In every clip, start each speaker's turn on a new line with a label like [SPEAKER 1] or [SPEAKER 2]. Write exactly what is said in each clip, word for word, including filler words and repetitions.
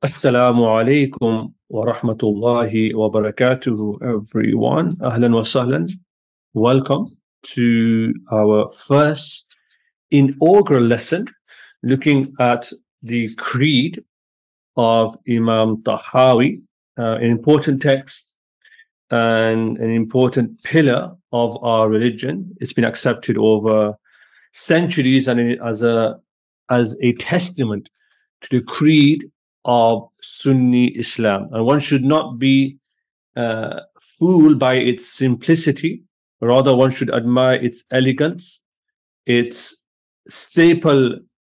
[SPEAKER 1] Assalamu alaikum wa rahmatullahi wa barakatuhu, everyone. Ahlan wa sahlan. Welcome to our first inaugural lesson looking at the creed of Imam Tahawi, uh, an important text and an important pillar of our religion. It's been accepted over centuries and as a as a testament to the creed of Sunni Islam, and one should not be uh, fooled by its simplicity. Rather, one should admire its elegance, its staple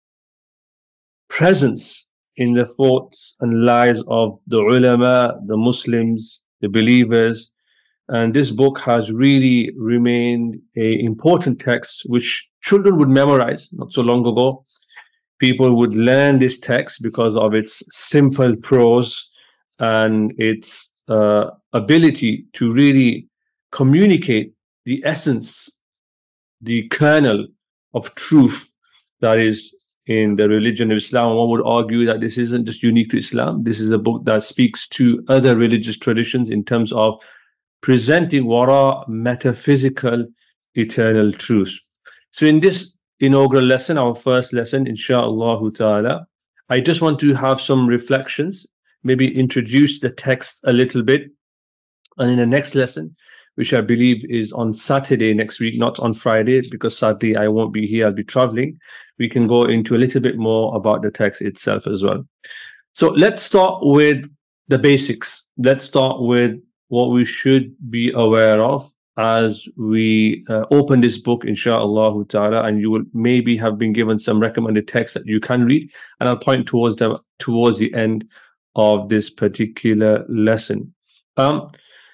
[SPEAKER 1] presence in the thoughts and lives of the ulama, the Muslims, the believers. And this book has really remained an important text which children would memorize. Not so long ago, people would learn this text because of its simple prose and its uh, ability to really communicate the essence, the kernel of truth that is in the religion of Islam. One would argue that this isn't just unique to Islam. This is a book that speaks to other religious traditions in terms of presenting wara metaphysical eternal truth. So in this inaugural lesson, our first lesson, insha'Allah ta'ala, I just want to have some reflections, maybe introduce the text a little bit. And in the next lesson, which I believe is on Saturday next week, not on Friday, because sadly I won't be here, I'll be traveling, we can go into a little bit more about the text itself as well. So let's start with the basics. Let's start with what we should be aware of as we uh, open this book, insha'Allah ta'ala, and you will maybe have been given some recommended texts that you can read, and I'll point towards them towards the end of this particular lesson. Um,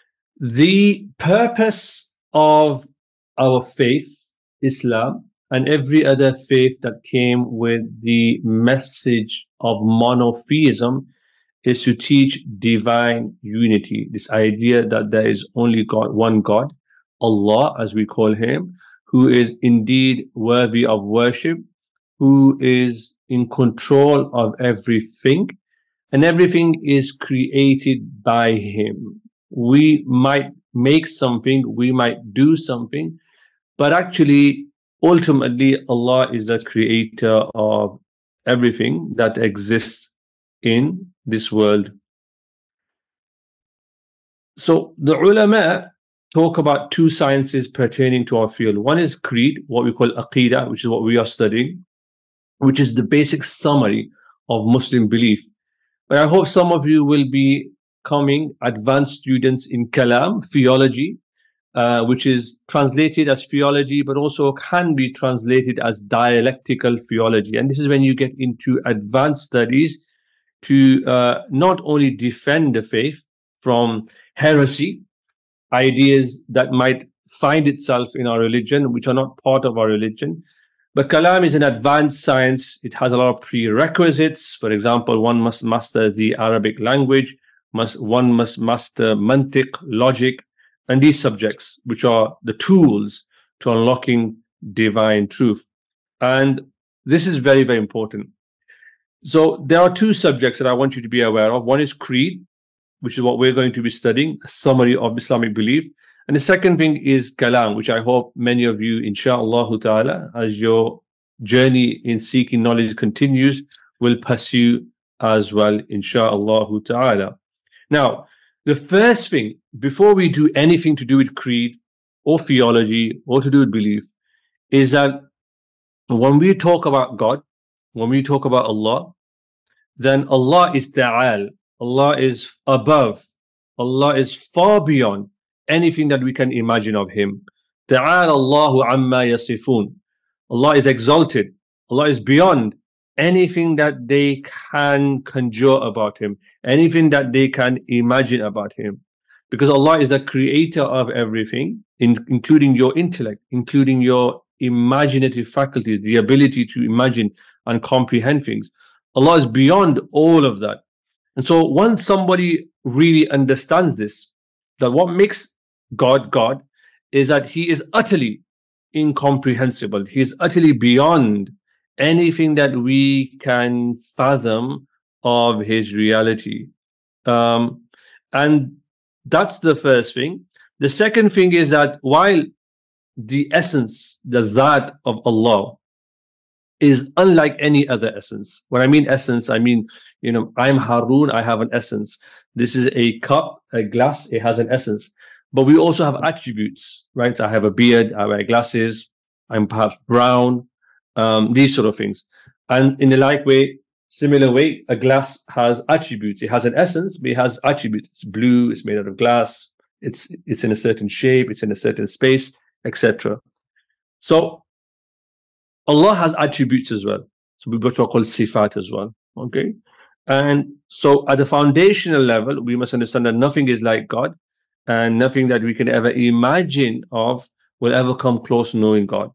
[SPEAKER 1] the purpose of our faith, Islam, and every other faith that came with the message of monotheism is to teach divine unity, this idea that there is only God, one God, Allah, as we call him, who is indeed worthy of worship, who is in control of everything, and everything is created by him. We might make something, we might do something, but actually, ultimately, Allah is the creator of everything that exists in this world. So the ulama talk about two sciences pertaining to our field. One is creed, what we call aqidah, which is what we are studying, which is the basic summary of Muslim belief. But I hope some of you will be coming advanced students in kalam, theology, uh, which is translated as theology, but also can be translated as dialectical theology. And this is when you get into advanced studies to uh, not only defend the faith from heresy, ideas that might find itself in our religion, which are not part of our religion. But kalam is an advanced science. It has a lot of prerequisites. For example, one must master the Arabic language, must one must master mantiq, logic, and these subjects, which are the tools to unlocking divine truth. And this is very, very important. So there are two subjects that I want you to be aware of. One is creed, which is what we're going to be studying, a summary of Islamic belief. And the second thing is kalam, which I hope many of you, insha'Allah ta'ala, as your journey in seeking knowledge continues, will pursue as well, insha'Allah ta'ala. Now, the first thing, before we do anything to do with creed or theology or to do with belief, is that when we talk about God, when we talk about Allah, then Allah is ta'al. Allah is above. Allah is far beyond anything that we can imagine of him. Ta'ala Allahu amma yasifun. Allah is exalted. Allah is beyond anything that they can conjure about him, anything that they can imagine about him. Because Allah is the creator of everything, in, including your intellect, including your imaginative faculties, the ability to imagine and comprehend things. Allah is beyond all of that. And so once somebody really understands this, that what makes God God is that he is utterly incomprehensible. He is utterly beyond anything that we can fathom of his reality. Um, and that's the first thing. The second thing is that while the essence, the Zat of Allah, is unlike any other essence. When I mean essence, I mean, you know, I'm Harun, I have an essence. This is a cup, a glass, it has an essence. But we also have attributes, right? I have a beard, I wear glasses, I'm perhaps brown, um, these sort of things. And in a like way, similar way, a glass has attributes. It has an essence, but it has attributes. It's blue, it's made out of glass, it's it's in a certain shape, it's in a certain space, et cetera. So Allah has attributes as well. So we've got what are called sifat as well. Okay. And so at the foundational level, we must understand that nothing is like God, and nothing that we can ever imagine of will ever come close to knowing God.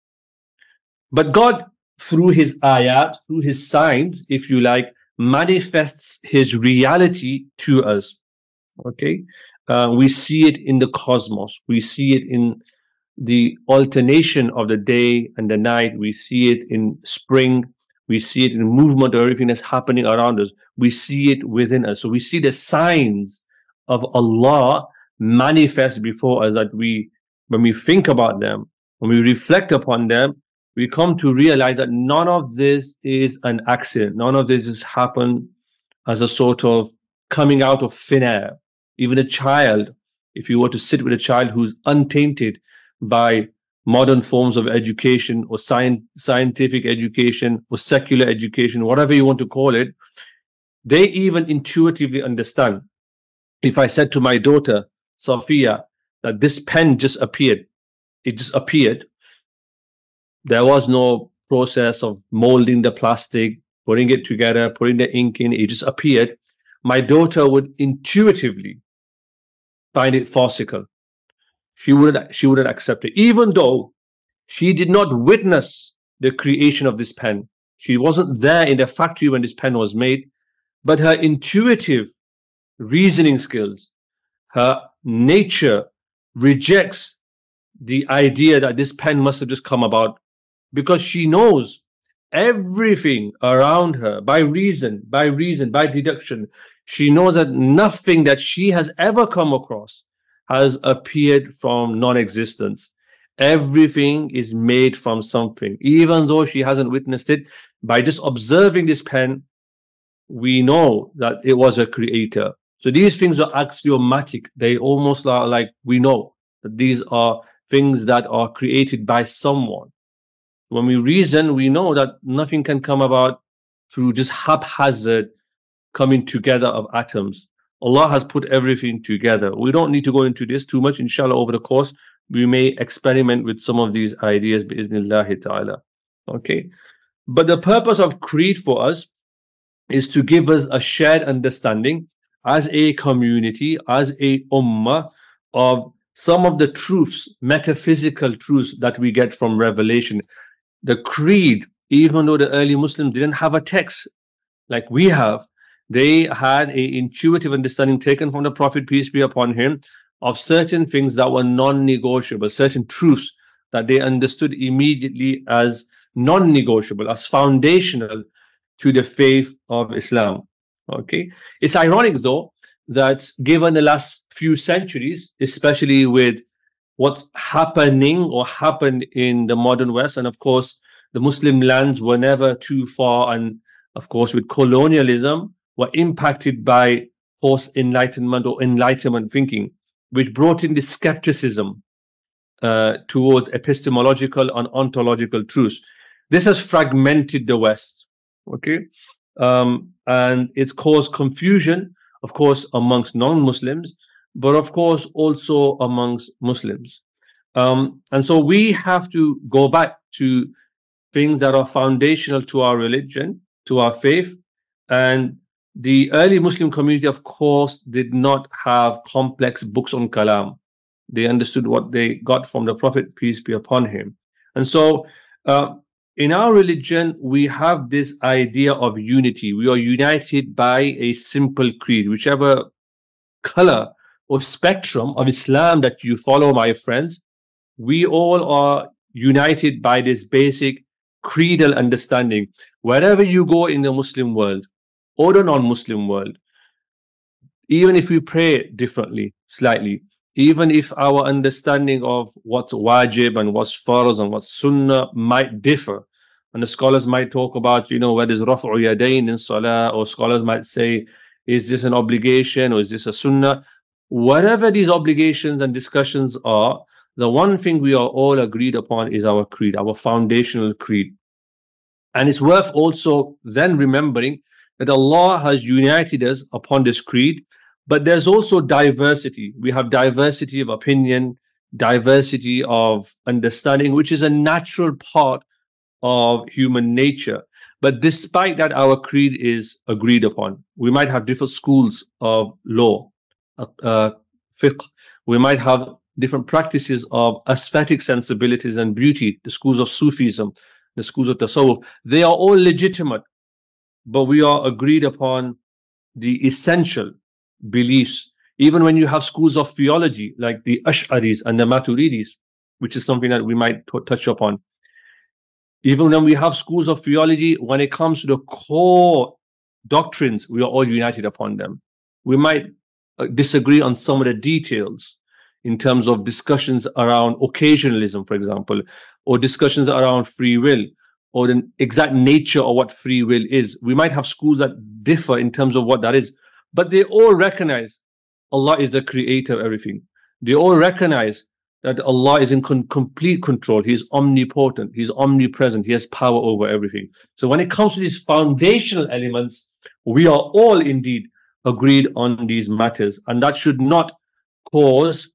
[SPEAKER 1] But God, through his ayat, through his signs, if you like, manifests his reality to us. Okay. Uh, we see it in the cosmos. We see it in the alternation of the day and the night. We see it in spring. We see it in movement of everything that's happening around us. We see it within us. So we see the signs of Allah manifest before us, that we, when we think about them, when we reflect upon them, we come to realize that none of this is an accident. None of this has happened as a sort of coming out of thin air. Even a child, if you were to sit with a child who's untainted by modern forms of education or science, scientific education or secular education, whatever you want to call it, they even intuitively understand. If I said to my daughter, Sophia, that this pen just appeared, it just appeared. There was no process of molding the plastic, putting it together, putting the ink in, it just appeared. My daughter would intuitively find it farcical. She wouldn't, she wouldn't accept it, even though she did not witness the creation of this pen. She wasn't there in the factory when this pen was made, but her intuitive reasoning skills, her nature rejects the idea that this pen must have just come about, because she knows everything around her by reason, by reason, by deduction. She knows that nothing that she has ever come across has appeared from non-existence. Everything is made from something. Even though she hasn't witnessed it, by just observing this pen, we know that it was a creator. So these things are axiomatic. They almost are like, we know that these are things that are created by someone. When we reason, we know that nothing can come about through just haphazard coming together of atoms. Allah has put everything together. We don't need to go into this too much. Inshallah, over the course, we may experiment with some of these ideas, bi'iznillahi ta'ala. Okay. But the purpose of creed for us is to give us a shared understanding as a community, as a ummah, of some of the truths, metaphysical truths that we get from revelation. The creed, even though the early Muslims didn't have a text like we have, they had an intuitive understanding taken from the Prophet, peace be upon him, of certain things that were non-negotiable, certain truths that they understood immediately as non-negotiable, as foundational to the faith of Islam. Okay, it's ironic though that given the last few centuries, especially with what's happening or happened in the modern West, and of course the Muslim lands were never too far, and of course with colonialism were impacted by post-enlightenment or enlightenment thinking, which brought in the skepticism uh, towards epistemological and ontological truths. This has fragmented the West, okay, um, and it's caused confusion, of course, amongst non-Muslims, but of course also amongst Muslims. Um, and so we have to go back to things that are foundational to our religion, to our faith. And the early Muslim community, of course, did not have complex books on kalam. They understood what they got from the Prophet, peace be upon him. And so uh, in our religion, we have this idea of unity. We are united by a simple creed, whichever color or spectrum of Islam that you follow, my friends. We all are united by this basic creedal understanding. Wherever you go in the Muslim world, or the non-Muslim world, even if we pray differently, slightly, even if our understanding of what's wajib and what's farz and what's sunnah might differ, and the scholars might talk about, you know, whether it's raf'u yadayn in salah, or scholars might say, is this an obligation or is this a sunnah? Whatever these obligations and discussions are, the one thing we are all agreed upon is our creed, our foundational creed. And it's worth also then remembering that Allah has united us upon this creed, but there's also diversity. We have diversity of opinion, diversity of understanding, which is a natural part of human nature. But despite that, our creed is agreed upon. We might have different schools of law, uh, fiqh. We might have different practices of aesthetic sensibilities and beauty, the schools of Sufism, the schools of Tasawwuf. They are all legitimate, but we are agreed upon the essential beliefs. Even when you have schools of theology, like the Ash'aris and the Maturidis, which is something that we might touch upon. Even when we have schools of theology, when it comes to the core doctrines, we are all united upon them. We might disagree on some of the details in terms of discussions around occasionalism, for example, or discussions around free will, or the exact nature of what free will is. We might have schools that differ in terms of what that is, but they all recognize Allah is the creator of everything. They all recognize that Allah is in con complete control. He's omnipotent. He's omnipresent. He has power over everything. So when it comes to these foundational elements, we are all indeed agreed on these matters. And that should not cause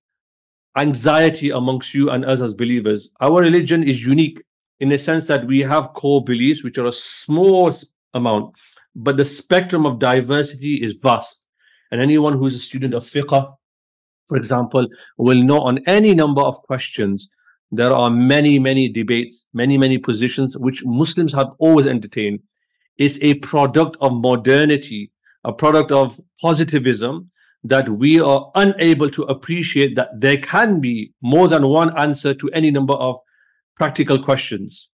[SPEAKER 1] anxiety amongst you and us as believers. Our religion is unique in the sense that we have core beliefs, which are a small amount, but the spectrum of diversity is vast. And anyone who's a student of fiqh, for example, will know on any number of questions, there are many, many debates, many, many positions, which Muslims have always entertained. It's a product of modernity, a product of positivism, that we are unable to appreciate that there can be more than one answer to any number of practical questions.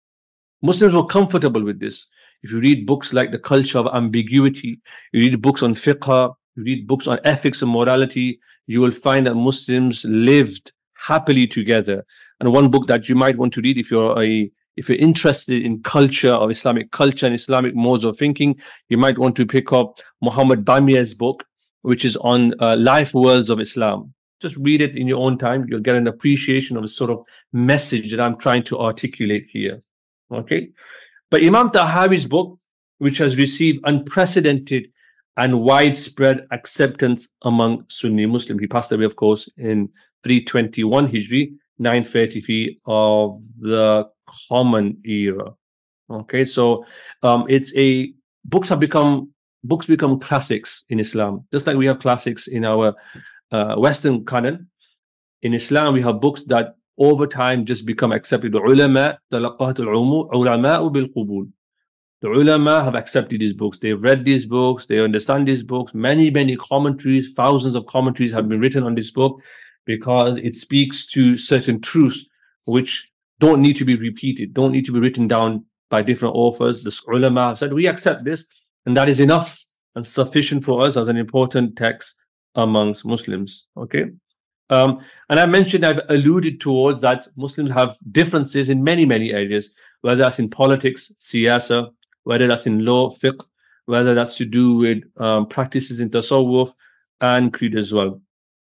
[SPEAKER 1] Muslims were comfortable with this. If you read books like The Culture of Ambiguity, you read books on fiqh, you read books on ethics and morality, you will find that Muslims lived happily together. And one book that you might want to read if you're a if you're interested in culture, or Islamic culture and Islamic modes of thinking, you might want to pick up Muhammad Bamiya's book, which is on uh, life worlds of Islam. Just read it in your own time. You'll get an appreciation of the sort of message that I'm trying to articulate here. Okay. But Imam Tahawi's book, which has received unprecedented and widespread acceptance among Sunni Muslims. He passed away, of course, in three twenty-one Hijri, nine thirty-three of the Common Era. Okay, so um, it's a books have become books become classics in Islam, just like we have classics in our uh, Western canon. In Islam, we have books that over time just become accepted. The ulama, talaqahatul ulama bil qubul. The ulama have accepted these books. They've read these books. They understand these books. Many, many commentaries, thousands of commentaries have been written on this book because it speaks to certain truths which don't need to be repeated, don't need to be written down by different authors. The ulama have said, we accept this, and that is enough and sufficient for us as an important text amongst Muslims. Okay. Um, and I mentioned, I've alluded towards that Muslims have differences in many, many areas, whether that's in politics, siyasa, whether that's in law, fiqh, whether that's to do with um, practices in tasawwuf and creed as well.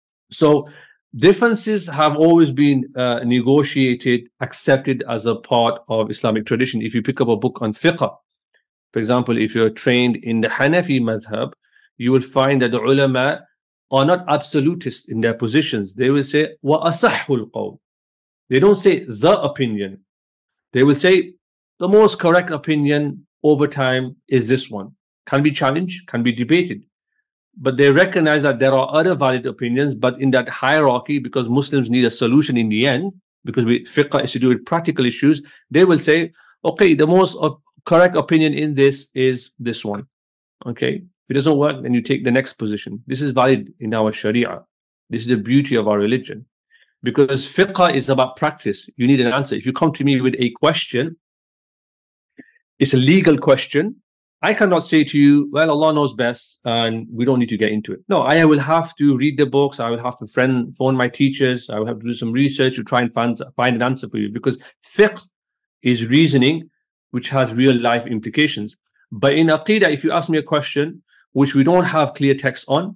[SPEAKER 1] So differences have always been uh, negotiated, accepted as a part of Islamic tradition. If you pick up a book on fiqh, for example, if you're trained in the Hanafi madhab, you will find that the ulama are not absolutist in their positions. They will say, wa asahul qawl. They don't say the opinion. They will say the most correct opinion over time is this one. Can be challenged, can be debated. But they recognize that there are other valid opinions, but in that hierarchy, because Muslims need a solution in the end, because we, fiqh is to do with practical issues, they will say, okay, the most uh, correct opinion in this is this one. Okay, if it doesn't work, then you take the next position. This is valid in our Sharia. This is the beauty of our religion. Because fiqh is about practice. You need an answer. If you come to me with a question, it's a legal question, I cannot say to you, well, Allah knows best and we don't need to get into it. No, I will have to read the books. I will have to friend, phone my teachers. I will have to do some research to try and find, find an answer for you, because fiqh is reasoning which has real life implications. But in Aqidah, if you ask me a question which we don't have clear text on,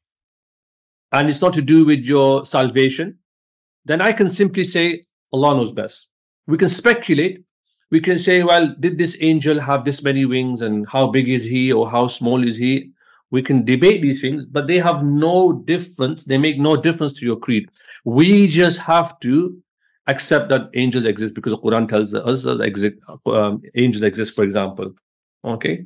[SPEAKER 1] and it's not to do with your salvation, then I can simply say, Allah knows best. We can speculate. We can say, well, did this angel have this many wings, and how big is he, or how small is he? We can debate these things, but they have no difference. They make no difference to your creed. We just have to accept that angels exist because the Quran tells us that exist, um, angels exist, for example. Okay.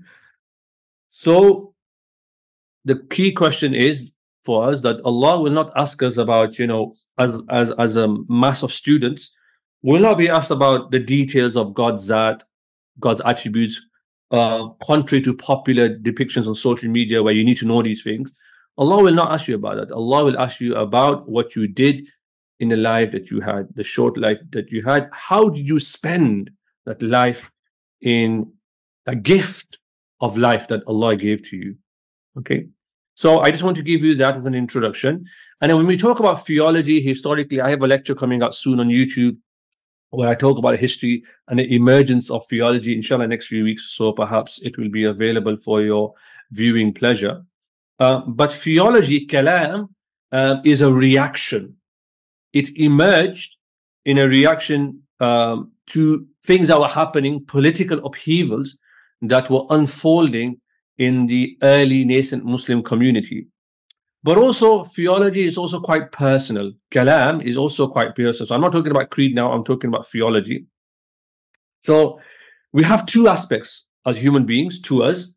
[SPEAKER 1] So the key question is for us that Allah will not ask us about, you know, as, as, as a mass of students, will not be asked about the details of God's Zat, God's attributes, uh, contrary to popular depictions on social media where you need to know these things. Allah will not ask you about that. Allah will ask you about what you did in the life that you had, the short life that you had. How did you spend that life in a gift of life that Allah gave to you? Okay. So I just want to give you that as an introduction. And then when we talk about theology, historically, I have a lecture coming out soon on YouTube where I talk about history and the emergence of theology, inshallah, next few weeks. So perhaps it will be available for your viewing pleasure. Uh, but theology, kalam, uh, is a reaction. It emerged in a reaction um, to things that were happening, political upheavals that were unfolding in the early nascent Muslim community. But also, theology is also quite personal. Kalam is also quite personal. So I'm not talking about creed now, I'm talking about theology. So we have two aspects as human beings, to us.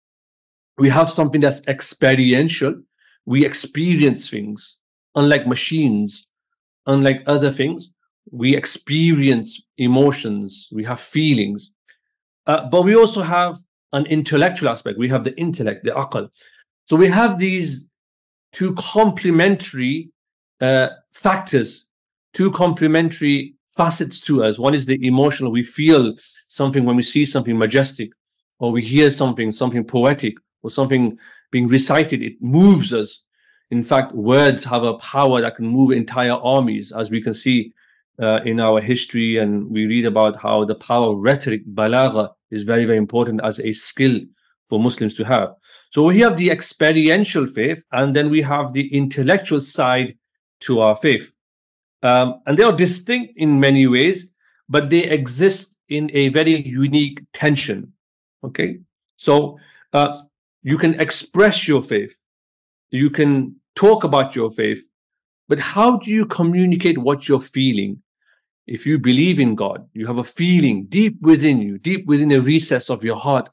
[SPEAKER 1] We have something that's experiential. We experience things. Unlike machines, unlike other things, we experience emotions, we have feelings. Uh, but we also have an intellectual aspect. We have the intellect, the aql. So we have these two complementary uh, factors, two complementary facets to us. One is the emotional. We feel something when we see something majestic, or we hear something, something poetic, or something being recited. It moves us. In fact, words have a power that can move entire armies, as we can see uh, in our history. And we read about how the power of rhetoric, balagha, is very, very important as a skill for Muslims to have. So we have the experiential faith, and then we have the intellectual side to our faith. Um, and they are distinct in many ways, but they exist in a very unique tension. Okay? So uh, you can express your faith. You can talk about your faith, but how do you communicate what you're feeling? If you believe in God, you have a feeling deep within you, deep within the recess of your heart,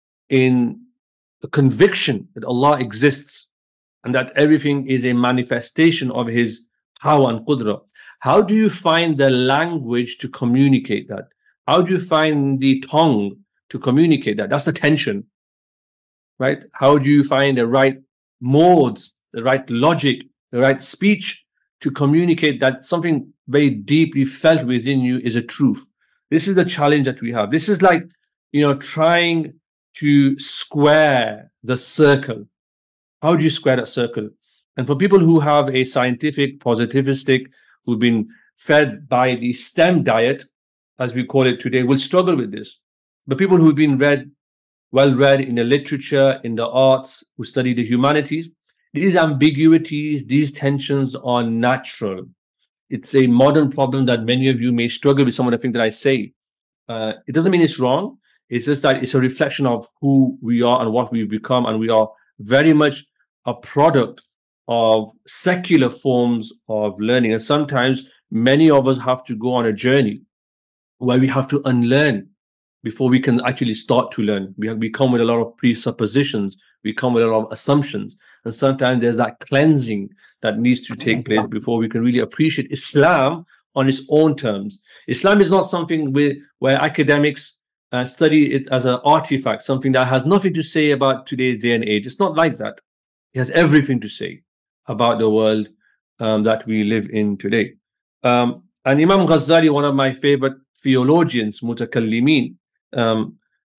[SPEAKER 1] in a conviction that Allah exists and that everything is a manifestation of His power and qudra. How do you find the language to communicate that? How do you find the tongue to communicate that? That's the tension, right? How do you find the right modes, the right logic, the right speech to communicate that something very deeply felt within you is a truth? This is the challenge that we have. This is like, you know, trying to square the circle. How do you square that circle? And for people who have a scientific, positivistic, who've been fed by the STEM diet, as we call it today, will struggle with this. But people who've been read, well read in the literature, in the arts, who study the humanities, these ambiguities, these tensions are natural. It's a modern problem that many of you may struggle with some of the things that I say. Uh, it doesn't mean it's wrong. It's just that it's a reflection of who we are and what we've become. And we are very much a product of secular forms of learning. And sometimes many of us have to go on a journey where we have to unlearn before we can actually start to learn. We, have, we come with a lot of presuppositions. We come with a lot of assumptions. And sometimes there's that cleansing that needs to take place before we can really appreciate Islam on its own terms. Islam is not something where, where academics Uh, study it as an artifact, something that has nothing to say about today's day and age. It's not like that. It has everything to say about the world um, that we live in today. Um, and Imam Ghazali, one of my favorite theologians, mutakallimin, um,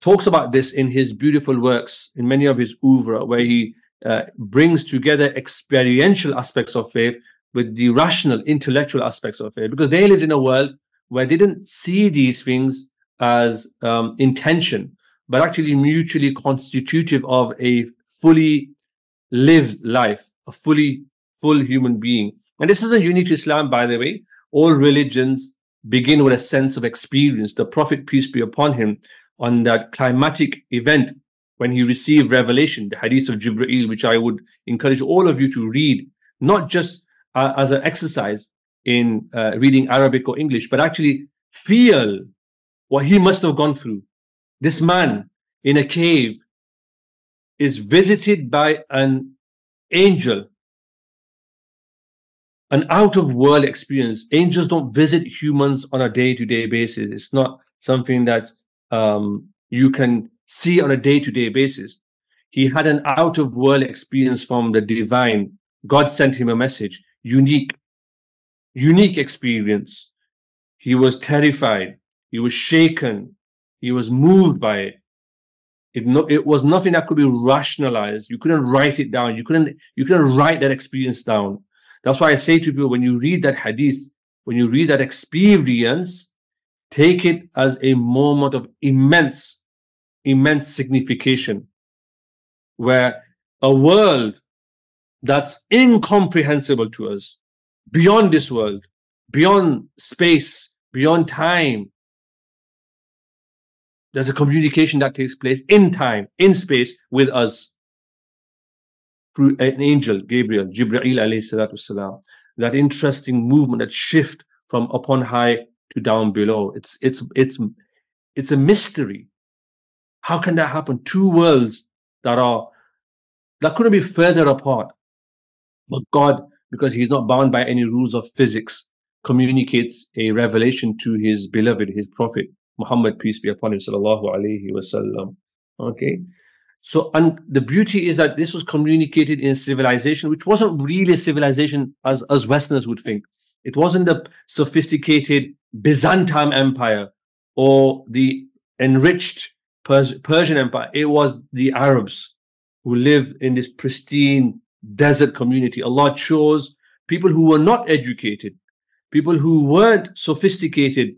[SPEAKER 1] talks about this in his beautiful works, in many of his oeuvre, where he uh, brings together experiential aspects of faith with the rational, intellectual aspects of faith, because they lived in a world where they didn't see these things as um, intention, but actually mutually constitutive of a fully lived life, a fully full human being. And this isn't unique to Islam, by the way. All religions begin with a sense of experience. The Prophet, peace be upon him, on that climatic event when he received revelation, the hadith of Jibreel, which I would encourage all of you to read, not just uh, as an exercise in uh, reading Arabic or English, but actually feel what he must have gone through. This man in a cave is visited by an angel, an out-of-world experience. Angels don't visit humans on a day-to-day basis. It's not something that um, you can see on a day-to-day basis. He had an out-of-world experience from the divine. God sent him a message, unique, unique experience. He was terrified. He was shaken. He was moved by it. It, no, it was nothing that could be rationalized. You couldn't write it down. You couldn't, you couldn't write that experience down. That's why I say to people, when you read that hadith, when you read that experience, take it as a moment of immense, immense signification, where a world that's incomprehensible to us, beyond this world, beyond space, beyond time, there's a communication that takes place in time, in space, with us through an angel, Gabriel, Jibreel alayhi salatu wasalam. That interesting movement, that shift from upon high to down below. It's it's it's it's a mystery. How can that happen? Two worlds that are that couldn't be further apart. But God, because He's not bound by any rules of physics, communicates a revelation to His beloved, His Prophet Muhammad, peace be upon him, sallallahu alaihi wasallam. Okay, so and the beauty is that this was communicated in a civilization which wasn't really a civilization as as Westerners would think. It wasn't the sophisticated Byzantine Empire or the enriched Pers Persian Empire. It was the Arabs who live in this pristine desert community. Allah chose people who were not educated, people who weren't sophisticated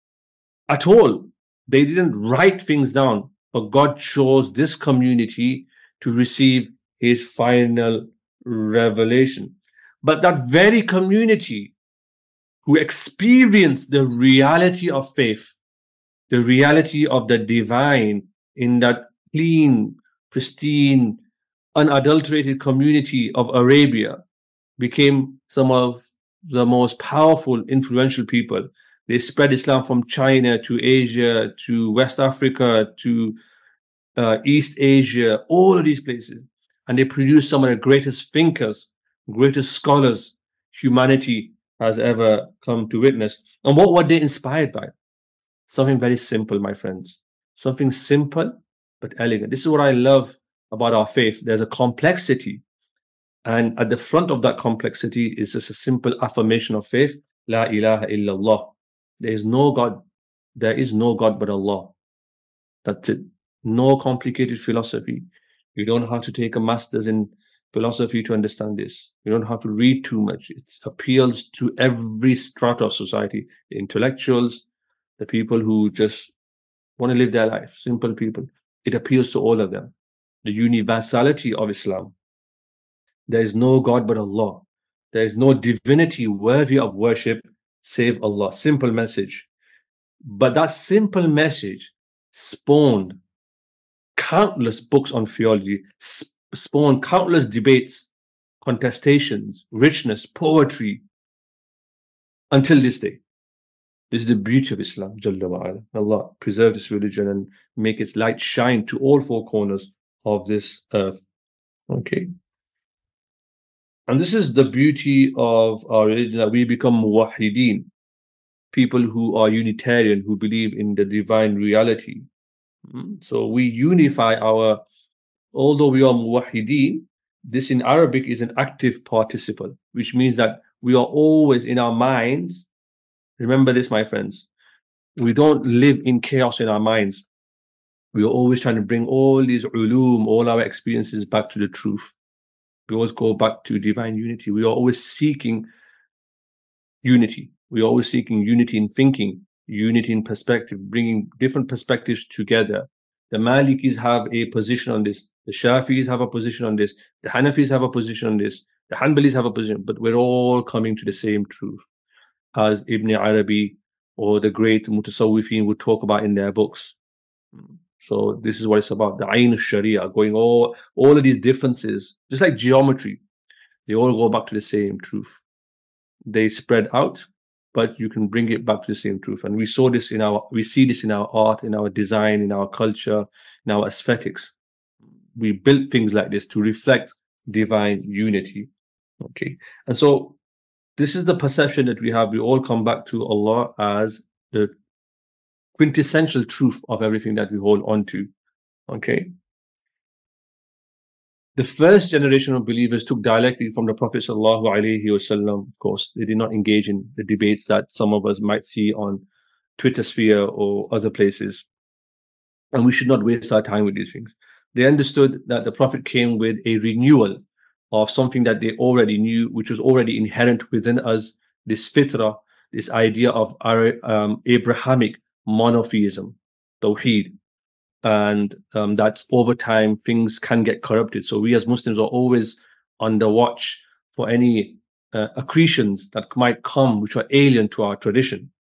[SPEAKER 1] at all. They didn't write things down, but God chose this community to receive His final revelation. But that very community who experienced the reality of faith, the reality of the divine in that clean, pristine, unadulterated community of Arabia, became some of the most powerful, influential people. They spread Islam from China to Asia, to West Africa, to uh, East Asia, all of these places. And they produced some of the greatest thinkers, greatest scholars humanity has ever come to witness. And what were they inspired by? Something very simple, my friends. Something simple but elegant. This is what I love about our faith. There's a complexity. And at the front of that complexity is just a simple affirmation of faith. La ilaha illallah. There is no God. There is no God but Allah. That's it. No complicated philosophy. You don't have to take a master's in philosophy to understand this. You don't have to read too much. It appeals to every strata of society. The intellectuals, the people who just want to live their life, simple people. It appeals to all of them. The universality of Islam. There is no God but Allah. There is no divinity worthy of worship save Allah. Simple message. But that simple message spawned countless books on theology, spawned countless debates, contestations, richness, poetry, until this day. This is the beauty of Islam, Jalla wa'ala. Allah preserve this religion and make its light shine to all four corners of this earth. Okay. And this is the beauty of our religion, that we become muwahideen, people who are Unitarian, who believe in the divine reality. So we unify our, although we are muwahideen, this in Arabic is an active participle, which means that we are always in our minds. Remember this, my friends. We don't live in chaos in our minds. We are always trying to bring all these ulum, all our experiences back to the truth. We always go back to divine unity. We are always seeking unity. We are always seeking unity in thinking, unity in perspective, bringing different perspectives together. The Malikis have a position on this. The Shafis have a position on this. The Hanafis have a position on this. The Hanbalis have a position, but we're all coming to the same truth, as Ibn Arabi or the great Mutasawwifin would talk about in their books. So this is what it's about, the Ayn al-Sharia, going all, all of these differences, just like geometry, they all go back to the same truth. They spread out, but you can bring it back to the same truth. And we saw this in our, we see this in our art, in our design, in our culture, in our aesthetics. We built things like this to reflect divine unity. Okay. And so this is the perception that we have. We all come back to Allah as the quintessential truth of everything that we hold on to. Okay. The first generation of believers took directly from the Prophet sallallahu alaihi wasallam. Of course, they did not engage in the debates that some of us might see on Twitter sphere or other places. And we should not waste our time with these things. They understood that the Prophet came with a renewal of something that they already knew, which was already inherent within us, this fitrah, this idea of our um, Abrahamic monotheism, tawheed, and um, that over time things can get corrupted. So we as Muslims are always on the watch for any uh, accretions that might come which are alien to our tradition.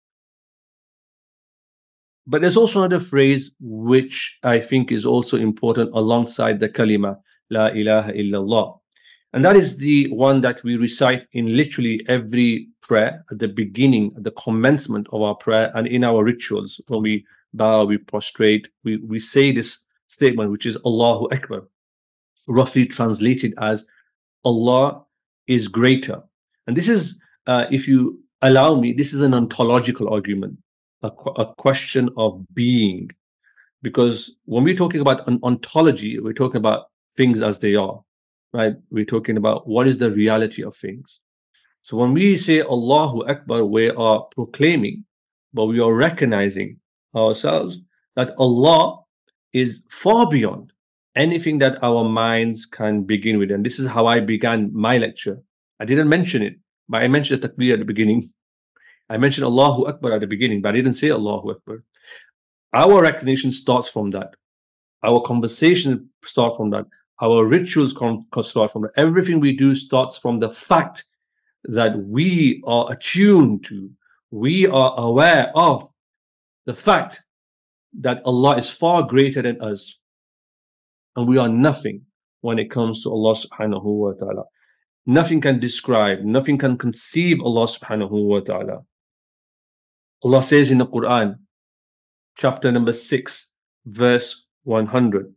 [SPEAKER 1] But there's also another phrase which I think is also important alongside the kalima, La ilaha illallah. And that is the one that we recite in literally every prayer at the beginning, at the commencement of our prayer, and in our rituals. When we bow, we prostrate, we, we say this statement, which is Allahu Akbar, roughly translated as Allah is greater. And this is, uh, if you allow me, this is an ontological argument, a, a question of being. Because when we're talking about an ontology, we're talking about things as they are. Right? We're talking about what is the reality of things. So when we say Allahu Akbar, we are proclaiming, but we are recognizing ourselves that Allah is far beyond anything that our minds can begin with. And this is how I began my lecture. I didn't mention it, but I mentioned the takbir at the beginning. I mentioned Allahu Akbar at the beginning, but I didn't say Allahu Akbar. Our recognition starts from that. Our conversation starts from that. Our rituals come start from that. Everything we do starts from the fact that we are attuned to, we are aware of the fact that Allah is far greater than us. And we are nothing when it comes to Allah subhanahu wa ta'ala. Nothing can describe, nothing can conceive Allah subhanahu wa ta'ala. Allah says in the Quran, chapter number six, verse one hundred.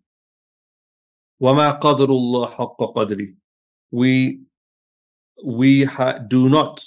[SPEAKER 1] وَمَا قَدْرُ اللَّهِ حَقَّ قَدْرِ. We, we do not,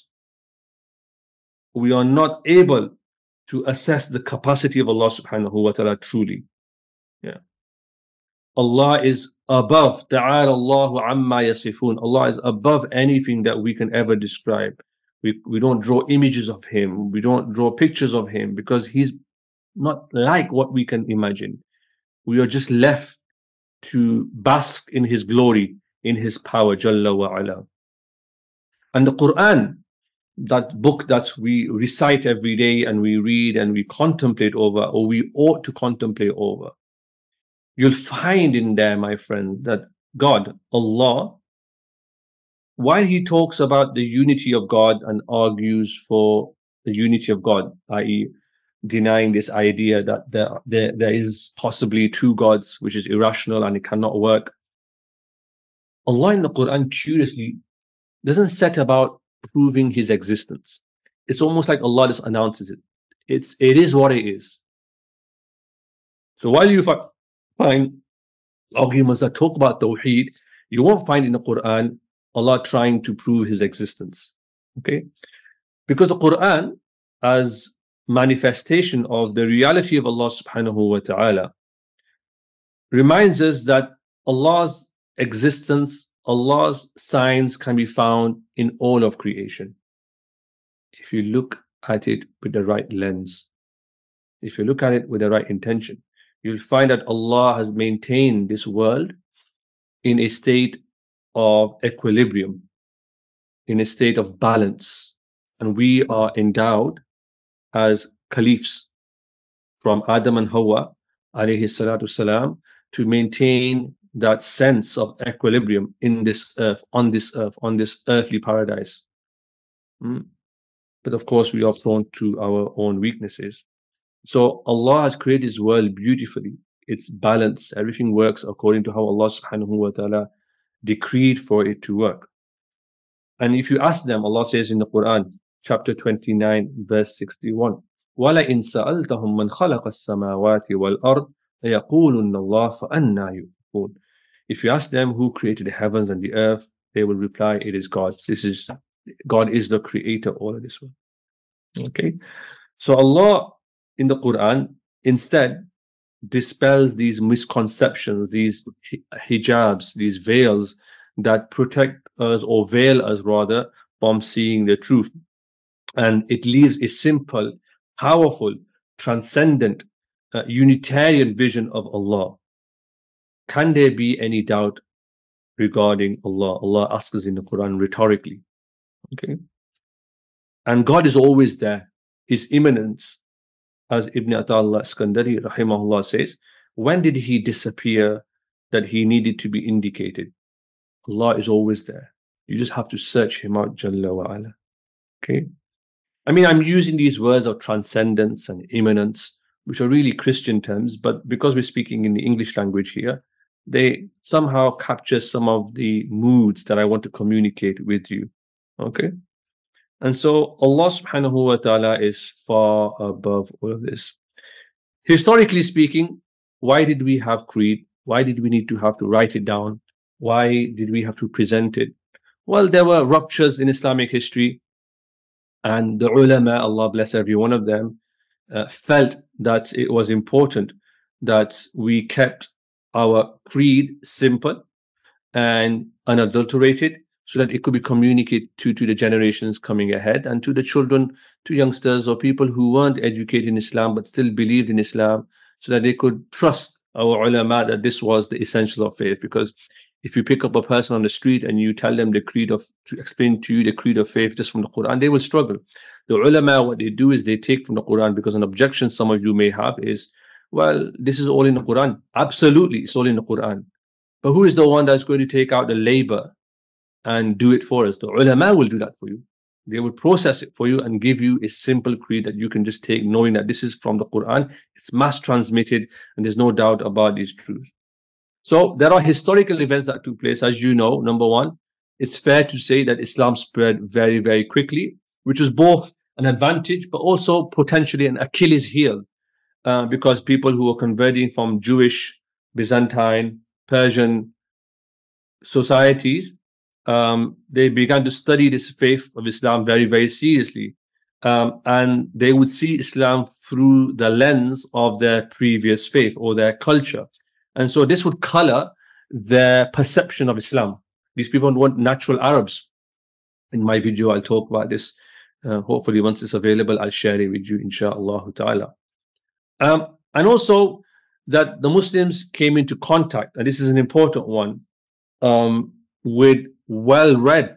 [SPEAKER 1] we are not able to assess the capacity of Allah subhanahu wa ta'ala truly. Yeah. Allah is above, ta'ala Allahu amma yasifun. Allah is above anything that we can ever describe. We, we don't draw images of Him. We don't draw pictures of Him because He's not like what we can imagine. We are just left to bask in His glory, in His power, Jalla wa ala. And the Quran, that book that we recite every day and we read and we contemplate over, or we ought to contemplate over, you'll find in there, my friend, that God, Allah, while He talks about the unity of God and argues for the unity of God, that is denying this idea that there, there, there is possibly two gods, which is irrational and it cannot work. Allah in the Quran curiously doesn't set about proving His existence. It's almost like Allah just announces it. It's, it is what it is. So while you fi find arguments that talk about Tawheed, you won't find in the Quran Allah trying to prove His existence. Okay? Because the Quran, as manifestation of the reality of Allah subhanahu wa ta'ala, reminds us that Allah's existence, Allah's signs can be found in all of creation. If you look at it with the right lens, if you look at it with the right intention, you'll find that Allah has maintained this world in a state of equilibrium, in a state of balance. And we are endowed as caliphs from Adam and Hawa, alayhi salatu salam, to maintain that sense of equilibrium in this earth, on this earth, on this earthly paradise. Mm. But of course, we are prone to our own weaknesses. So Allah has created His world beautifully. It's balanced. Everything works according to how Allah subhanahu wa ta'ala decreed for it to work. And if you ask them, Allah says in the Quran, chapter twenty-nine, verse sixty-one, وَلَئِن سَأَلْتَهُمْ مَنْ خَلَقَ السَّمَاوَاتِ وَالْأَرْضِ لَيَقُولُنَّ اللَّهُ فَأَنَّى يُؤْفَكُونَ. If you ask them who created the heavens and the earth, they will reply, it is God. This is God is the creator of all of this world. Okay. So Allah in the Quran instead dispels these misconceptions, these hijabs, these veils that protect us, or veil us rather, from seeing the truth. And it leaves a simple, powerful, transcendent, uh, Unitarian vision of Allah. Can there be any doubt regarding Allah? Allah asks us in the Quran rhetorically. Okay. And God is always there. His immanence, as Ibn Ata'Allah Iskandari rahimahullah says, when did He disappear that He needed to be indicated? Allah is always there. You just have to search Him out, Jalla wa ala. Okay. I mean, I'm using these words of transcendence and immanence, which are really Christian terms, but because we're speaking in the English language here, they somehow capture some of the moods that I want to communicate with you. Okay. And so Allah subhanahu wa ta'ala is far above all of this. Historically speaking, why did we have creed? Why did we need to have to write it down? Why did we have to present it? Well, there were ruptures in Islamic history, and the ulama, Allah bless every one of them, uh, felt that it was important that we kept our creed simple and unadulterated, so that it could be communicated to, to the generations coming ahead, and to the children, to youngsters, or people who weren't educated in Islam but still believed in Islam, so that they could trust our ulama that this was the essential of faith. Because if you pick up a person on the street and you tell them the creed of, to explain to you the creed of faith just from the Quran, they will struggle. The ulama, what they do is they take from the Quran, because an objection some of you may have is, well, this is all in the Quran. Absolutely, it's all in the Quran. But who is the one that's going to take out the labor and do it for us? The ulama will do that for you. They will process it for you and give you a simple creed that you can just take, knowing that this is from the Quran. It's mass transmitted, and there's no doubt about these truths. So there are historical events that took place. As you know, number one, it's fair to say that Islam spread very, very quickly, which was both an advantage, but also potentially an Achilles heel, uh, because people who were converting from Jewish, Byzantine, Persian societies, um, they began to study this faith of Islam very, very seriously. Um, and they would see Islam through the lens of their previous faith or their culture. And so this would color their perception of Islam. These people weren't natural Arabs. In my video, I'll talk about this. Uh, hopefully, once it's available, I'll share it with you, inshaAllah ta'ala. Um, and also that the Muslims came into contact, and this is an important one, um, with well-read,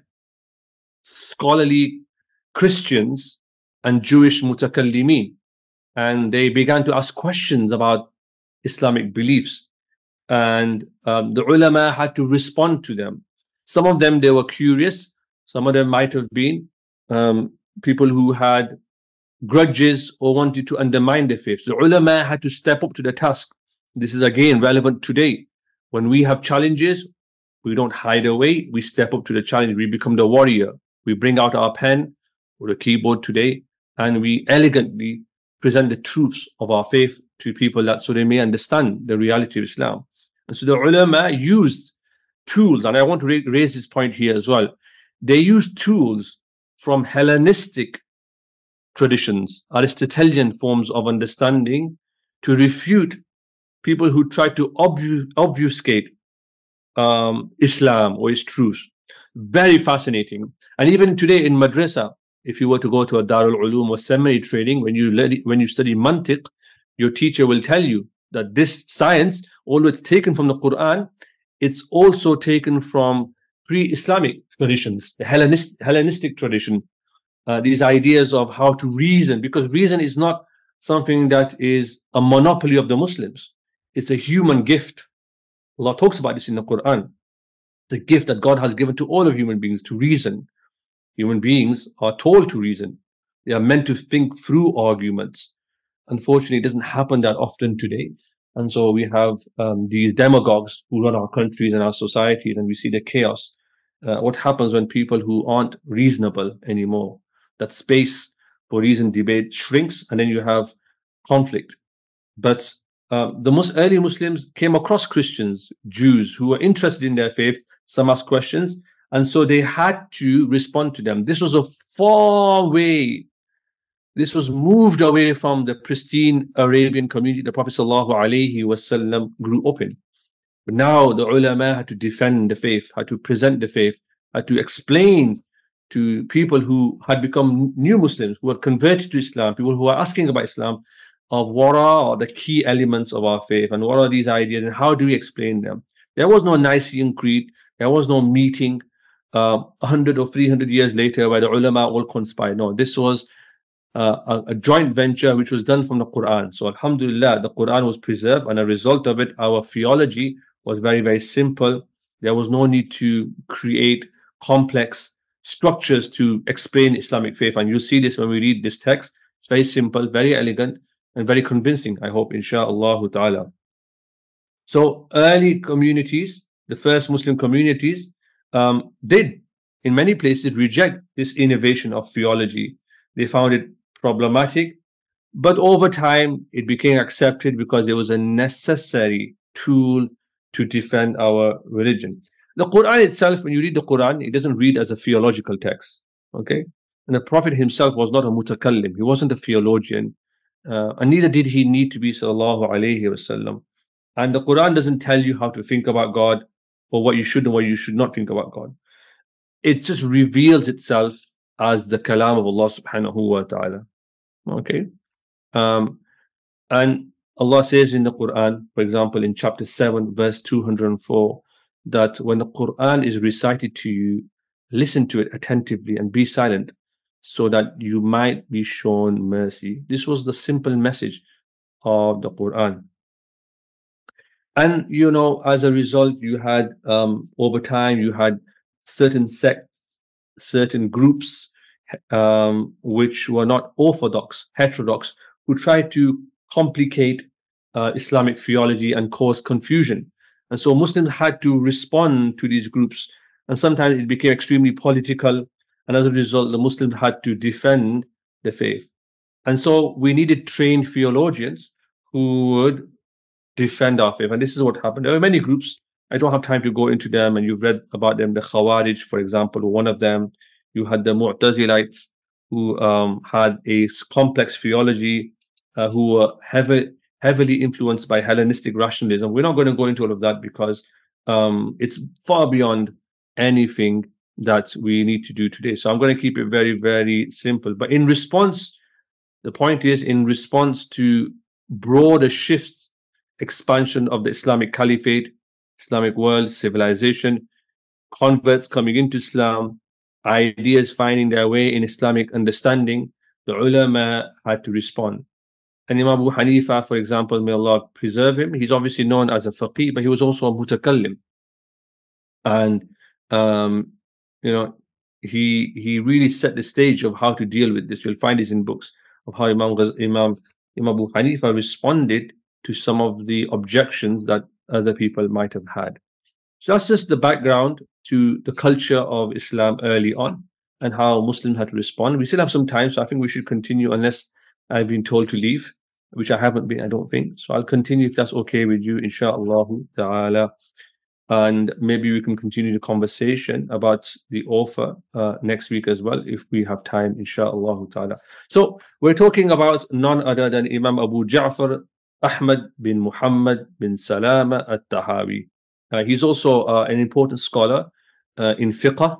[SPEAKER 1] scholarly Christians and Jewish mutakallimin. And they began to ask questions about Islamic beliefs. And um, the ulama had to respond to them. Some of them, they were curious. Some of them might have been um, people who had grudges or wanted to undermine the faith. The ulama had to step up to the task. This is again relevant today. When we have challenges, we don't hide away. We step up to the challenge. We become the warrior. We bring out our pen or the keyboard today, and we elegantly present the truths of our faith to people, that so they may understand the reality of Islam. And so the ulama used tools, and I want to raise this point here as well. They used tools from Hellenistic traditions, Aristotelian forms of understanding, to refute people who tried to obfus obfuscate um, Islam or its truths. Very fascinating. And even today in madrasa, if you were to go to a Darul Ulum or seminary training, when you when you study mantiq, your teacher will tell you that this science, although it's taken from the Quran, it's also taken from pre-Islamic traditions, the Hellenist, Hellenistic tradition. Uh, these ideas of how to reason, because reason is not something that is a monopoly of the Muslims. It's a human gift. Allah talks about this in the Quran. The gift that God has given to all of human beings to reason. Human beings are told to reason. They are meant to think through arguments. Unfortunately, it doesn't happen that often today. And so we have um, these demagogues who run our countries and our societies, and we see the chaos. Uh, what happens when people who aren't reasonable anymore? That space for reason debate shrinks, and then you have conflict. But uh, the most early Muslims came across Christians, Jews who were interested in their faith. Some asked questions, and so they had to respond to them. This was a far way. This was moved away from the pristine Arabian community the Prophet ﷺ grew up in. But now the ulama had to defend the faith, had to present the faith, had to explain to people who had become new Muslims, who were converted to Islam, people who are asking about Islam, of what are the key elements of our faith and what are these ideas and how do we explain them. There was no Nicene Creed, there was no meeting uh, one hundred or three hundred years later where the ulama all conspired. No, this was uh, a, a joint venture which was done from the Quran. So alhamdulillah, the Quran was preserved, and a result of it, our theology was very, very simple. There was no need to create complex structures to explain Islamic faith. And you'll see this when we read this text. It's very simple, very elegant, and very convincing, I hope, insha'Allah ta'ala. So early communities, the first Muslim communities, um, did, in many places, reject this innovation of theology. They found it problematic, but over time, it became accepted because it was a necessary tool to defend our religion. The Quran itself, when you read the Quran, it doesn't read as a theological text, okay? And the Prophet himself was not a mutakallim. He wasn't a theologian, uh, and neither did he need to be, sallallahu alayhi wasallam. And the Quran doesn't tell you how to think about God or what you should and what you should not think about God. It just reveals itself as the kalam of Allah subhanahu wa ta'ala, okay? Um, and Allah says in the Quran, for example, in chapter seven, verse two hundred four, that when the Quran is recited to you, listen to it attentively and be silent so that you might be shown mercy. This was the simple message of the Quran. And, you know, as a result, you had, um, over time, you had certain sects, certain groups, um, which were not orthodox, heterodox, who tried to complicate uh, Islamic theology and cause confusion. And so Muslims had to respond to these groups. And sometimes it became extremely political. And as a result, the Muslims had to defend the faith. And so we needed trained theologians who would defend our faith. And this is what happened. There were many groups. I don't have time to go into them. And you've read about them. The Khawarij, for example, one of them. You had the Mu'tazilites, who um, had a complex theology, uh, who were heavy, heavily influenced by Hellenistic rationalism. We're not going to go into all of that because um, it's far beyond anything that we need to do today. So I'm going to keep it very, very simple. But in response, the point is, in response to broader shifts, expansion of the Islamic Caliphate, Islamic world, civilization, converts coming into Islam, ideas finding their way in Islamic understanding, the ulama had to respond. And Imam Abu Hanifa, for example, may Allah preserve him, he's obviously known as a faqih, but he was also a mutakallim. And, um, you know, he he really set the stage of how to deal with this. You'll find this in books of how Imam, Imam, Imam Abu Hanifa responded to some of the objections that other people might have had. So that's just the background to the culture of Islam early on and how Muslims had to respond. We still have some time, so I think we should continue unless I've been told to leave, which I haven't been, I don't think. So I'll continue if that's okay with you, insha'Allah ta'ala. And maybe we can continue the conversation about the author uh, next week as well, if we have time, insha'Allah ta'ala. So we're talking about none other than Imam Abu Ja'far Ahmad bin Muhammad bin Salama at-Tahawi. Uh, he's also uh, an important scholar uh, in fiqh,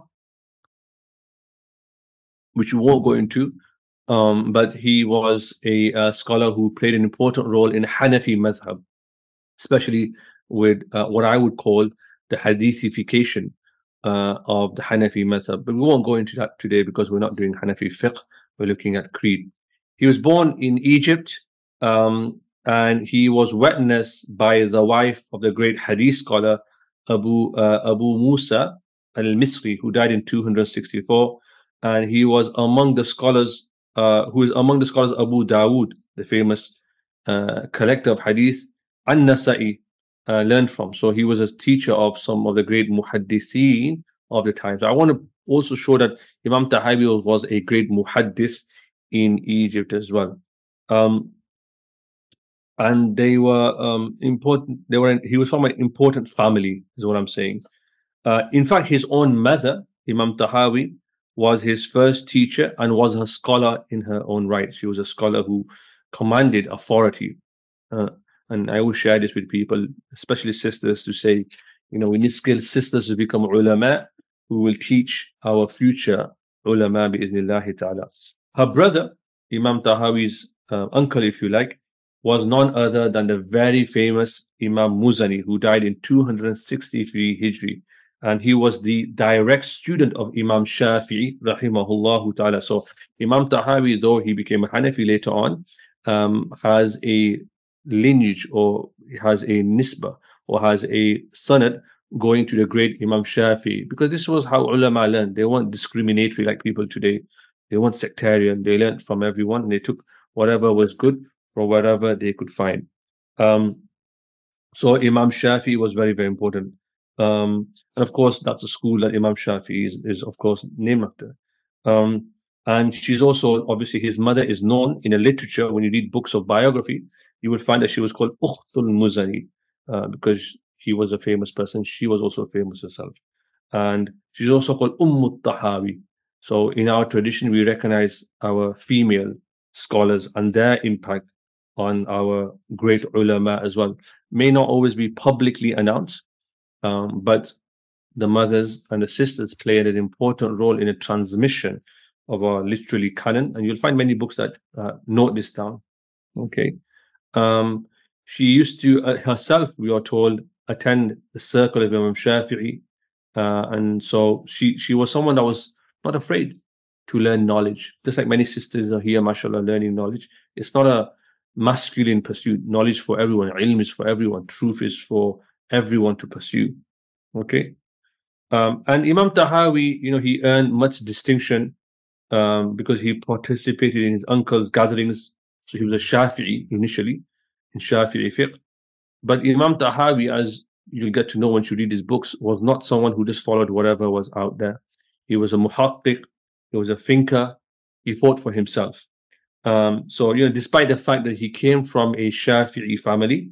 [SPEAKER 1] which we won't go into, um, but he was a uh, scholar who played an important role in Hanafi madhab. especially with uh, what I would call the hadithification uh, of the Hanafi method. But we won't go into that today because we're not doing Hanafi fiqh. We're looking at creed. He was born in Egypt, um, and he was witnessed by the wife of the great hadith scholar Abu uh, Abu Musa al-Misri, who died in two hundred sixty-four, and he was among the scholars uh, who is among the scholars Abu Dawood, the famous uh, collector of hadith, An-Nasa'i uh, learned from. So he was a teacher of some of the great muhaddithin of the time. So I want to also show that Imam Tahawi was a great muhaddith in Egypt as well. Um, and they were um, important. They were. He was from an important family, is what I'm saying. Uh, in fact, his own mother, Imam Tahawi, was his first teacher and was a scholar in her own right. She was a scholar who commanded authority. Uh, and I always share this with people, especially sisters, to say, you know, we need skilled sisters to become ulama who will teach our future ulama bi-iznillahi ta'ala. Her brother, Imam Tahawi's uh, uncle, if you like, was none other than the very famous Imam Muzani, who died in two hundred sixty-three Hijri. And he was the direct student of Imam Shafi'i, rahimahullah ta'ala. So Imam Tahawi, though he became a Hanafi later on, um, has a lineage or has a nisbah or has a sanad going to the great Imam Shafi'i, because this was how ulama learned. They weren't discriminatory like people today. They weren't sectarian. They learned from everyone and they took whatever was good from wherever they could find. Um, so Imam Shafi'i was very, very important. Um, and of course, that's a school that Imam Shafi'i is, is of course, named after. Um, and she's also, obviously, his mother is known in the literature. When you read books of biography, you will find that she was called Ukhtul Muzani uh, because he was a famous person. She was also famous herself. And she's also called Ummut Tahawi. So in our tradition, we recognize our female scholars and their impact on our great ulama as well. May not always be publicly announced, um, but the mothers and the sisters played an important role in the transmission of our literary canon. And you'll find many books that uh, note this down. Okay. Um, she used to uh, herself, we are told, attend the circle of Imam Shafi'i. Uh, and so she, she was someone that was not afraid to learn knowledge. Just like many sisters are here, mashallah, learning knowledge. It's not a masculine pursuit. Knowledge for everyone. Ilm is for everyone. Truth is for everyone to pursue. Okay. Um, and Imam Tahawi, you know, he earned much distinction um, because he participated in his uncle's gatherings. So he was a Shafi'i initially, in Shafi'i fiqh. But Imam Tahawi, as you'll get to know once you read his books, was not someone who just followed whatever was out there. He was a muhaqqiq, he was a thinker, he fought for himself. Um, so, you know, despite the fact that he came from a Shafi'i family,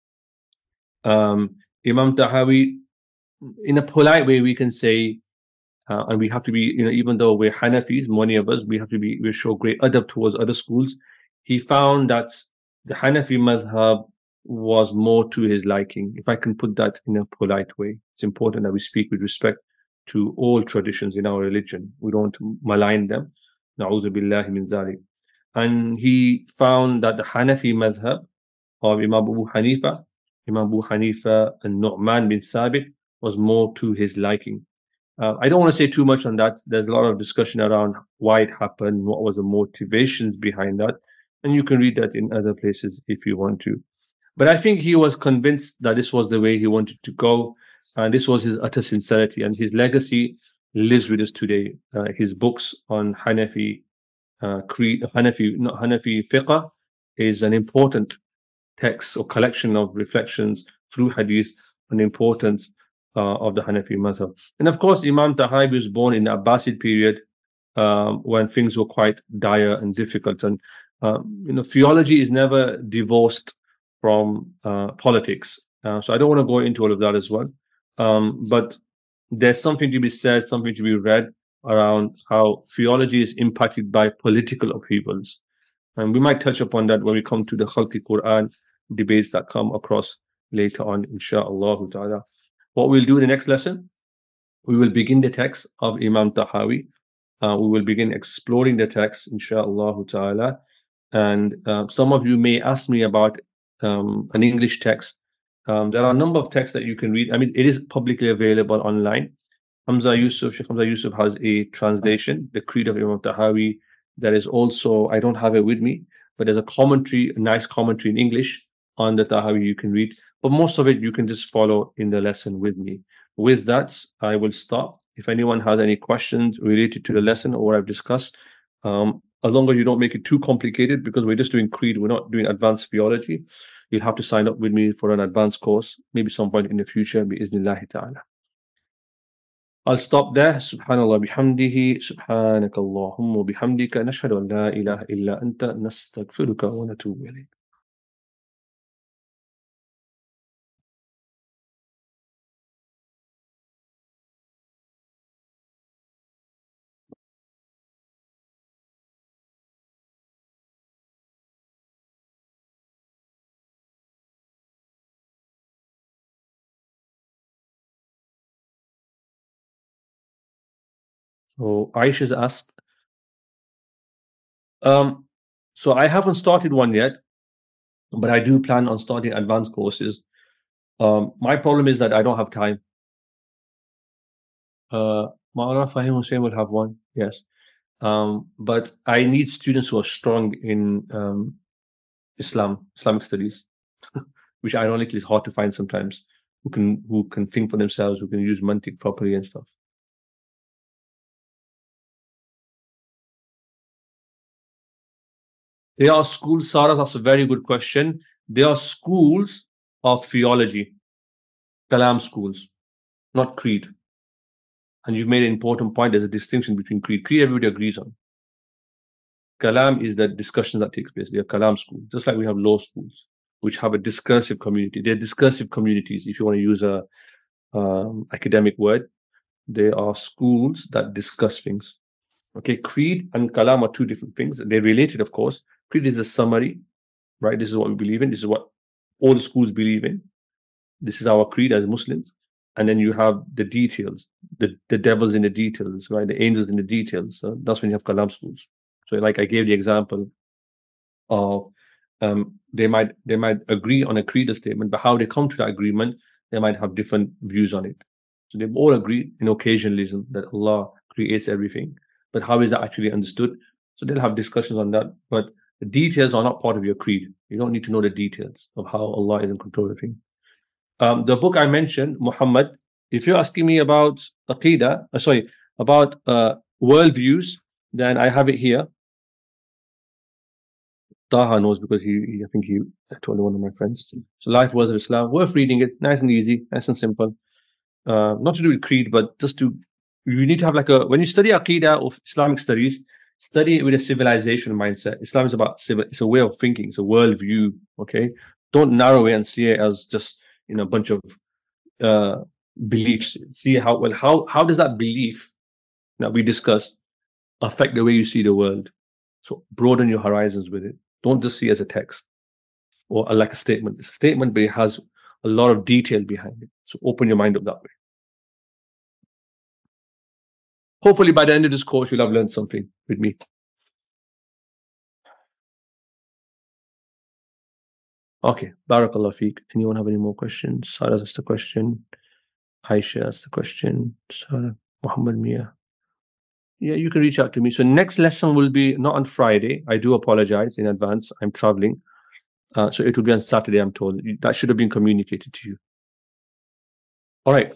[SPEAKER 1] um, Imam Tahawi, in a polite way, we can say, uh, and we have to be, you know, even though we're Hanafis, many of us, we have to be, we show great adab towards other schools. He found that the Hanafi mazhab was more to his liking, if I can put that in a polite way. It's important that we speak with respect to all traditions in our religion. We don't malign them. Na'udhu billahi min zalik. And he found that the Hanafi mazhab of Imam Abu Hanifa, Imam Abu Hanifa and Nu'man bin Thabit, was more to his liking. Uh, I don't want to say too much on that. There's a lot of discussion around why it happened, what was the motivations behind that. And you can read that in other places if you want to. But I think he was convinced that this was the way he wanted to go. And this was his utter sincerity. And his legacy lives with us today. Uh, his books on Hanafi, uh, Creed, Hanafi, not Hanafi fiqh is an important text or collection of reflections through hadith on the importance uh, of the Hanafi mazhab. And of course, Imam Tahawi was born in the Abbasid period um, when things were quite dire and difficult. And um, you know, theology is never divorced from uh, politics. Uh, so I don't want to go into all of that as well. Um, but there's something to be said, something to be read around how theology is impacted by political upheavals. And we might touch upon that when we come to the Khalqi Quran debates that come across later on, insha'Allah ta'ala. What we'll do in the next lesson, we will begin the text of Imam Tahawi. Uh, we will begin exploring the text, insha'Allah ta'ala. And uh, some of you may ask me about um, an English text Um, there are a number of texts that you can read. I mean, it is publicly available online. Hamza Yusuf, Sheikh Hamza Yusuf has a translation, the Creed of Imam Tahawi. There is also, I don't have it with me, but there's a commentary, a nice commentary in English on the Tahawi you can read. But most of it you can just follow in the lesson with me. With that, I will stop. If anyone has any questions related to the lesson or what I've discussed, um, as long as you don't make it too complicated, because we're just doing Creed, we're not doing advanced theology. You'll have to sign up with me for an advanced course, maybe some point in the future, bi-iznillahi ta'ala. I'll stop there. Subhanallah bihamdihi, subhanak Allahumma bihamdika, nashhadu an la ilaha illa anta, nastaghfiruka wa natubu ilayk. So Aisha's asked, um, so I haven't started one yet, but I do plan on starting advanced courses. Um, my problem is that I don't have time. Uh, Ma'ara Fahim Hussein will have one, yes. Um, but I need students who are strong in um, Islam, Islamic studies, which ironically is hard to find sometimes, who can who can think for themselves, who can use mantiq properly and stuff. There are schools, Sarah, that's a very good question. There are schools of theology, Kalam schools, not creed. And you've made an important point. There's a distinction between creed. Creed everybody agrees on. Kalam is the discussion that takes place. They are Kalam schools, just like we have law schools, which have a discursive community. They're discursive communities, if you want to use a um, academic word. They are schools that discuss things. Okay, creed and Kalam are two different things. They're related, of course. Creed is a summary, right? This is what we believe in. This is what all the schools believe in. This is our creed as Muslims. And then you have the details, the, the devils in the details, right? The angels in the details. So that's when you have Kalam schools. So like I gave the example of um, they might they might agree on a creedal statement, but how they come to that agreement, they might have different views on it. So they all agree in occasionalism that Allah creates everything. But how is that actually understood? So they'll have discussions on that. But the details are not part of your creed. You don't need to know the details of how Allah is in control of everything. Um, the book I mentioned, Muhammad, if you're asking me about Aqidah, uh, sorry, about uh, worldviews, then I have it here. Taha knows because he, he, I think he told one of my friends. So Life Words of Islam, worth reading it, nice and easy, nice and simple. Uh, not to do with creed, but just to, you need to have like a, when you study Aqidah of Islamic studies, study it with a civilization mindset. Islam is about civil, it's a way of thinking, it's a worldview, okay? Don't narrow it and see it as just, you know, a bunch of uh, beliefs. See how, well, how, how does that belief that we discussed affect the way you see the world? So broaden your horizons with it. Don't just see it as a text or like a statement. It's a statement, but it has a lot of detail behind it. So open your mind up that way. Hopefully by the end of this course, you'll have learned something with me. Okay, Barakallah Feek. Anyone have any more questions? Sarah asked the question. Aisha asked the question. Sarah, Muhammad Mia. Yeah, you can reach out to me. So next lesson will be not on Friday. I do apologize in advance. I'm traveling. Uh, so it will be on Saturday, I'm told. That should have been communicated to you. All right.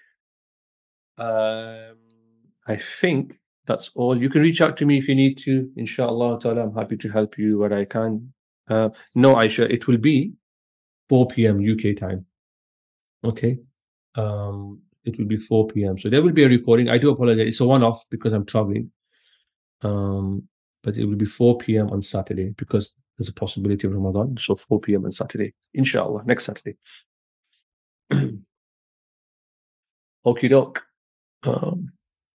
[SPEAKER 1] Um, I think that's all. You can reach out to me if you need to. Inshallah ta'ala, I'm happy to help you where I can. Uh, no, Aisha, it will be four P M U K time. Okay. Um, it will be four P M So there will be a recording. I do apologize. It's a one-off because I'm traveling. Um, but it will be four P M on Saturday because there's a possibility of Ramadan. So four P M on Saturday. Inshallah, next Saturday. Okie doke. Um,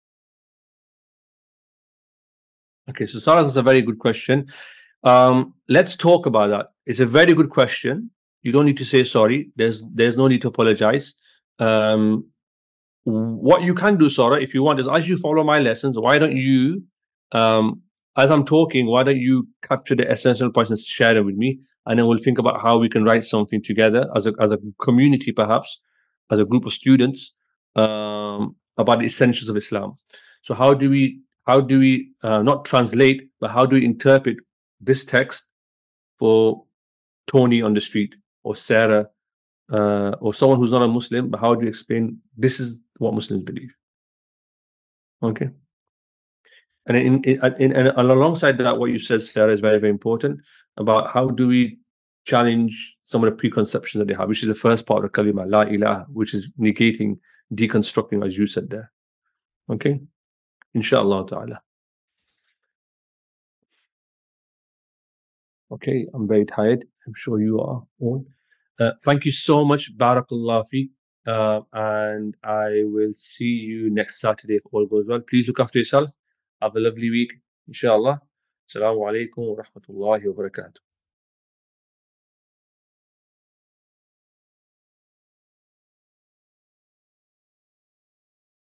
[SPEAKER 1] okay, so Sarah is a very good question. Um, let's talk about that. It's a very good question. You don't need to say sorry. There's there's no need to apologize. Um, what you can do, Sarah, if you want, is as you follow my lessons, why don't you um, as I'm talking, why don't you capture the essential points and share them with me, and then we'll think about how we can write something together as a as a community, perhaps as a group of students, um, about the essentials of Islam. So how do we how do we uh, not translate, but how do we interpret this text for Tony on the street, or Sarah, uh, or someone who's not a Muslim? But how do you explain this is what Muslims believe? Okay. And in, in, in, and alongside that, what you said, Sarah, is very, very important about how do we challenge some of the preconceptions that they have, which is the first part of kalima, la ilaha, which is negating, deconstructing, as you said there. Okay? Inshallah ta'ala. Okay, I'm very tired. I'm sure you are all. Uh, thank you so much, Barakallah fi. Uh, and I will see you next Saturday if all goes well. Please look after yourself. Have a lovely week, inshallah. Assalamu alaikum wa rahmatullahi wa barakatuh.